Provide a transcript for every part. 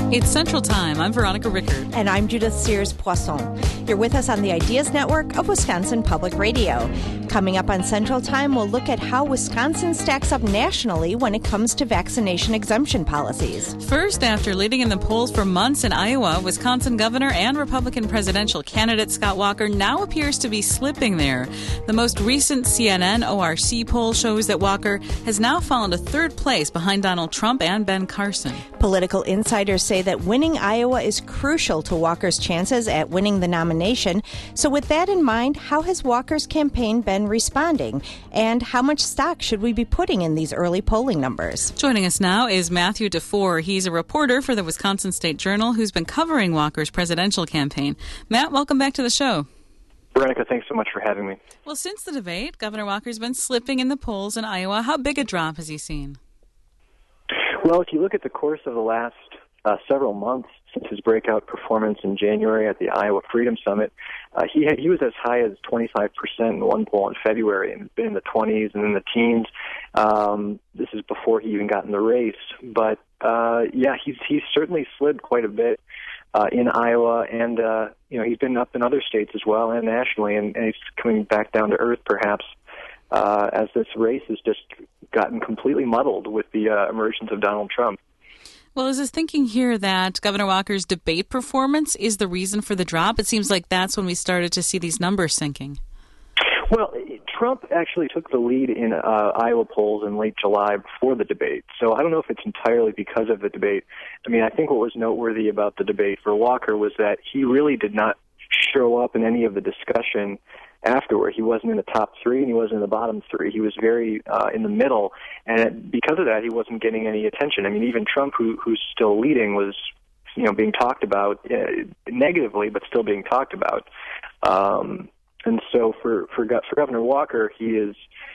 It's Central Time. I'm Veronica Rickard. And I'm Judith Sears-Poisson. You're with us on the Ideas Network of Wisconsin Public Radio. Coming up on Central Time, we'll look at how Wisconsin stacks up nationally when it comes to vaccination exemption policies. First, after leading in the polls for months in Iowa, Wisconsin governor and Republican presidential candidate Scott Walker now appears to be slipping there. The most recent CNN ORC poll shows that Walker has now fallen to third place behind Donald Trump and Ben Carson. Political insiders say that winning Iowa is crucial to Walker's chances at winning the nomination. So with that in mind, how has Walker's campaign been responding? And how much stock should we be putting in these early polling numbers? Joining us now is Matthew DeFore. He's a reporter for the Wisconsin State Journal who's been covering Walker's presidential campaign. Matt, welcome back to the show. Veronica, thanks so much for having me. Well, since the debate, Governor Walker's been slipping in the polls in Iowa. How big a drop has he seen? Well, if you look at the course of the last several months since his breakout performance in January at the Iowa Freedom Summit, he was as high as 25% in one poll in February and has been in the 20s and in the teens. This is before he even got in the race. But, he's certainly slid quite a bit in Iowa, and, he's been up in other states as well and nationally, and he's coming back down to earth perhaps as this race has just gotten completely muddled with the emergence of Donald Trump. Well, is his thinking here that Governor Walker's debate performance is the reason for the drop? It seems like that's when we started to see these numbers sinking. Well, Trump actually took the lead in Iowa polls in late July before the debate, so I don't know if it's entirely because of the debate. I mean, I think what was noteworthy about the debate for Walker was that he really did not show up in any of the discussion afterward. He wasn't in the top three and he wasn't in the bottom three. He was very in the middle, and because of that, he wasn't getting any attention. I mean, even Trump, who's still leading, was being talked about negatively, but still being talked about. And so for Governor Walker, he's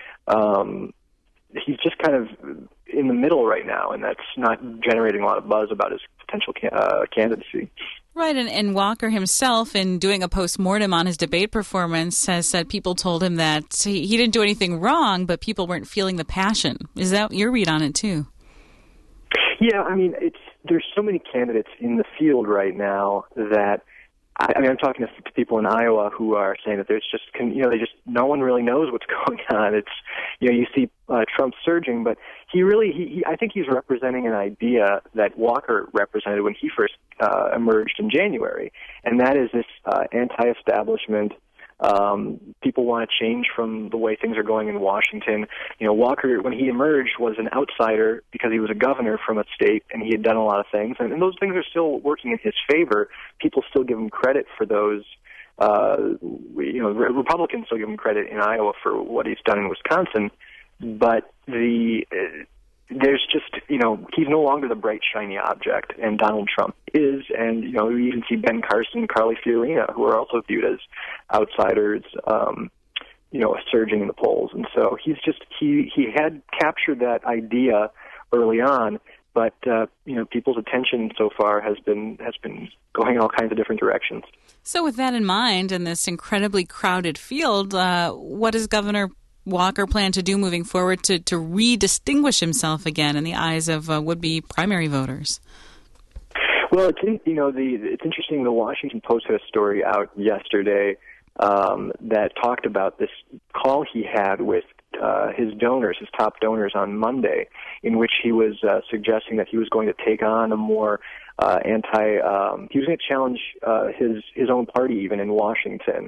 just kind of in the middle right now, and that's not generating a lot of buzz about his potential candidacy. Right, and Walker himself, in doing a postmortem on his debate performance, has said people told him that he didn't do anything wrong, but people weren't feeling the passion. Is that your read on it, too? Yeah, I mean, there's so many candidates in the field right now that, I'm talking to people in Iowa who are saying that there's just, no one really knows what's going on. It's, you see Trump surging, but I think he's representing an idea that Walker represented when he first emerged in January, and that is this anti-establishment. People want to change from the way things are going in Washington. Walker, when he emerged, was an outsider because he was a governor from a state and he had done a lot of things, and those things are still working in his favor. People still give him credit for those. Republicans still give him credit in Iowa for what he's done in Wisconsin, but there's just, he's no longer the bright, shiny object, and Donald Trump is, and, you even see Ben Carson, Carly Fiorina, who are also viewed as outsiders, surging in the polls. And so he had captured that idea early on, but, people's attention so far has been going in all kinds of different directions. So with that in mind, in this incredibly crowded field, what does Governor Walker plan to do moving forward to re-distinguish himself again in the eyes of would-be primary voters? Well, it's interesting. The Washington Post had a story out yesterday that talked about this call he had with his top donors on Monday, in which he was suggesting that he was going to take on a more he was going to challenge his own party even in Washington,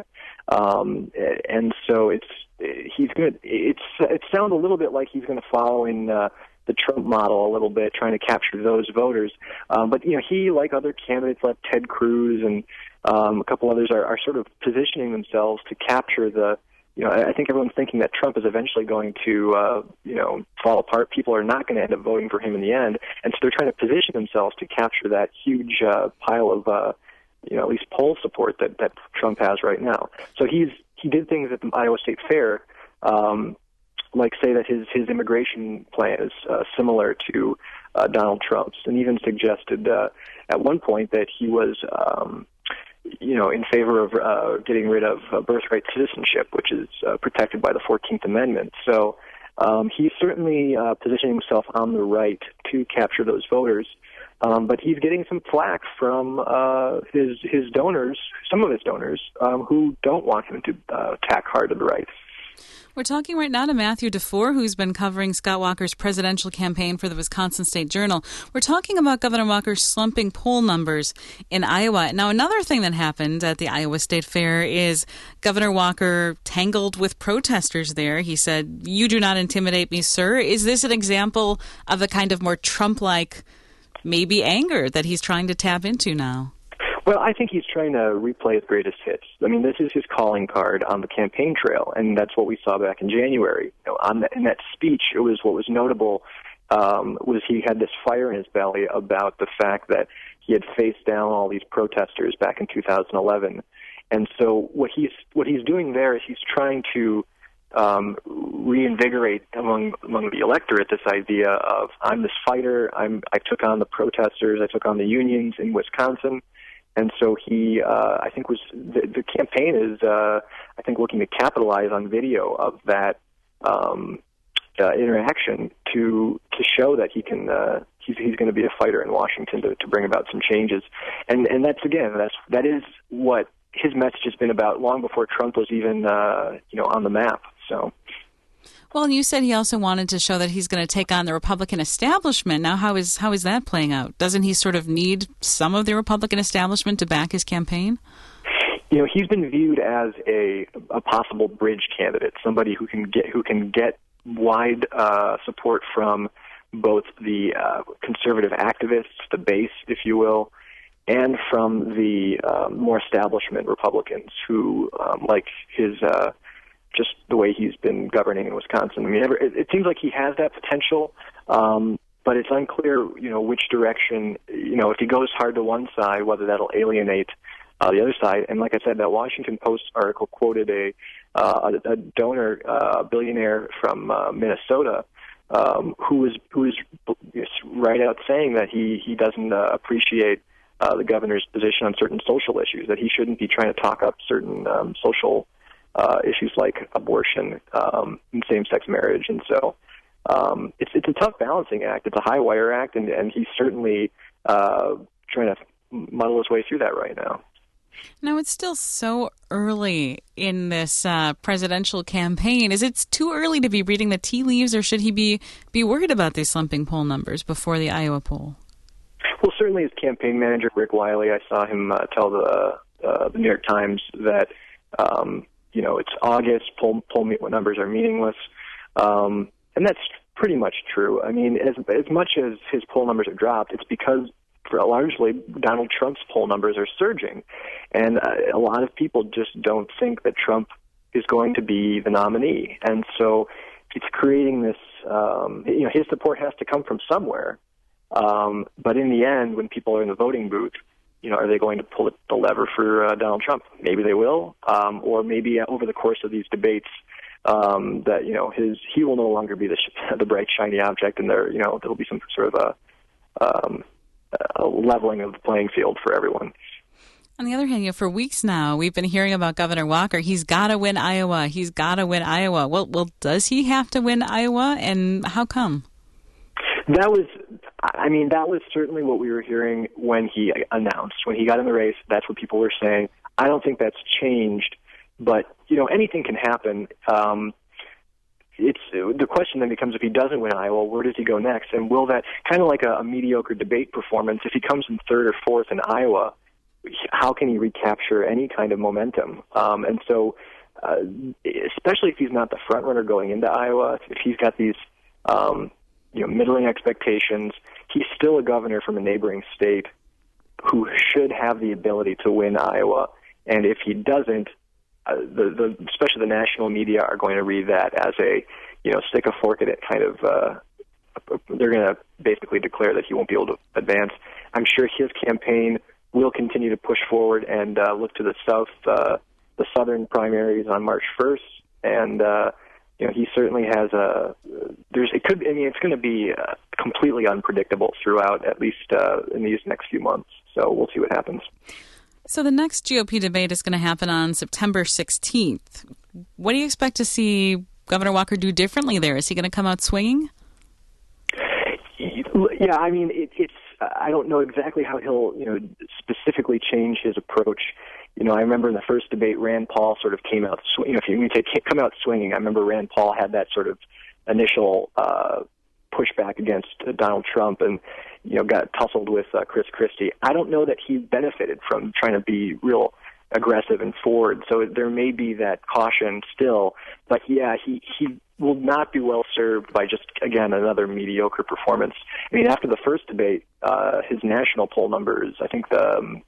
and so he's good. It sounds a little bit like he's going to follow in the Trump model a little bit, trying to capture those voters. But he, like other candidates like Ted Cruz and a couple others, are sort of positioning themselves to capture the. I think everyone's thinking that Trump is eventually going to, fall apart. People are not going to end up voting for him in the end, and so they're trying to position themselves to capture that huge pile of, at least poll support that Trump has right now. So he did things at the Iowa State Fair, like say that his immigration plan is similar to Donald Trump's, and even suggested at one point that he was. In favor of getting rid of birthright citizenship, which is protected by the 14th Amendment. So he's certainly positioning himself on the right to capture those voters. But he's getting some flack from his donors, some of his donors, who don't want him to tack hard to the right. We're talking right now to Matthew DeFore, who's been covering Scott Walker's presidential campaign for the Wisconsin State Journal. We're talking about Governor Walker's slumping poll numbers in Iowa. Now, another thing that happened at the Iowa State Fair is Governor Walker tangled with protesters there. He said, "You do not intimidate me, sir." Is this an example of the kind of more Trump-like maybe anger that he's trying to tap into now? Well, I think he's trying to replay his greatest hits. I mean, this is his calling card on the campaign trail, and that's what we saw back in January. In that speech, it was what was notable was he had this fire in his belly about the fact that he had faced down all these protesters back in 2011. And so what he's doing there is he's trying to reinvigorate among the electorate this idea of, I'm this fighter, I took on the protesters, I took on the unions in Wisconsin. And so he, I think, the campaign is, I think, looking to capitalize on video of that interaction to show that he can, he's going to be a fighter in Washington to bring about some changes. And that is what his message has been about long before Trump was even, on the map. So. Well, and you said he also wanted to show that he's going to take on the Republican establishment. Now, how is that playing out? Doesn't he sort of need some of the Republican establishment to back his campaign? He's been viewed as a possible bridge candidate, somebody who can get wide support from both the conservative activists, the base, if you will, and from the more establishment Republicans who like his. Just the way he's been governing in Wisconsin. I mean, it seems like he has that potential, but it's unclear, which direction, if he goes hard to one side, whether that'll alienate the other side. And like I said, that Washington Post article quoted a donor, a billionaire from Minnesota, who is right out saying that he doesn't appreciate the governor's position on certain social issues, that he shouldn't be trying to talk up certain social issues like abortion and same-sex marriage. And so it's a tough balancing act. It's a high-wire act, and he's certainly trying to muddle his way through that right now. Now, it's still so early in this presidential campaign. Is it too early to be reading the tea leaves, or should he be worried about these slumping poll numbers before the Iowa poll? Well, certainly his campaign manager, Rick Wiley, I saw him tell the New York Times that it's August, poll numbers are meaningless. And that's pretty much true. I mean, as much as his poll numbers have dropped, it's because largely Donald Trump's poll numbers are surging. And a lot of people just don't think that Trump is going to be the nominee. And so it's creating this, his support has to come from somewhere. But in the end, when people are in the voting booth, are they going to pull the lever for Donald Trump? Maybe they will, or maybe over the course of these debates, that he will no longer be the bright shiny object, and there'll be some sort of a leveling of the playing field for everyone. On the other hand, for weeks now, we've been hearing about Governor Walker. He's got to win Iowa. He's got to win Iowa. Well, does he have to win Iowa, and how come? That was certainly what we were hearing when he announced. When he got in the race, that's what people were saying. I don't think that's changed, but, anything can happen. It's the question then becomes, if he doesn't win Iowa, where does he go next? And will that, kind of like a mediocre debate performance, if he comes in third or fourth in Iowa, how can he recapture any kind of momentum? And so, especially if he's not the front runner going into Iowa, if he's got these middling expectations, he's still a governor from a neighboring state who should have the ability to win Iowa. And if he doesn't, especially the national media are going to read that as a, stick a fork in it kind of, they're going to basically declare that he won't be able to advance. I'm sure his campaign will continue to push forward and look to the southern primaries on March 1st. And, he certainly has it's going to be completely unpredictable throughout, at least in these next few months. So we'll see what happens. So the next GOP debate is going to happen on September 16th. What do you expect to see Governor Walker do differently there? Is he going to come out swinging? Yeah, I mean, I don't know exactly how he'll, specifically change his approach. I remember in the first debate, Rand Paul sort of came out, if you say come out swinging, I remember Rand Paul had that sort of initial pushback against Donald Trump and, got tussled with Chris Christie. I don't know that he benefited from trying to be real aggressive and forward. So there may be that caution still. But, yeah, he will not be well served by just, again, another mediocre performance. I mean, after the first debate, his national poll numbers, I think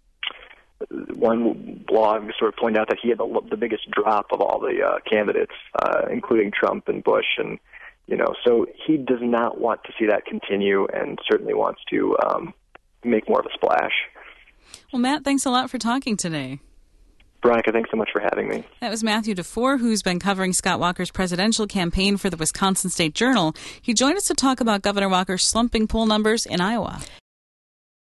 one blog sort of pointed out that he had the biggest drop of all the candidates, including Trump and Bush. And, so he does not want to see that continue and certainly wants to make more of a splash. Well, Matt, thanks a lot for talking today. Veronica, thanks so much for having me. That was Matthew DeFore, who's been covering Scott Walker's presidential campaign for the Wisconsin State Journal. He joined us to talk about Governor Walker's slumping poll numbers in Iowa.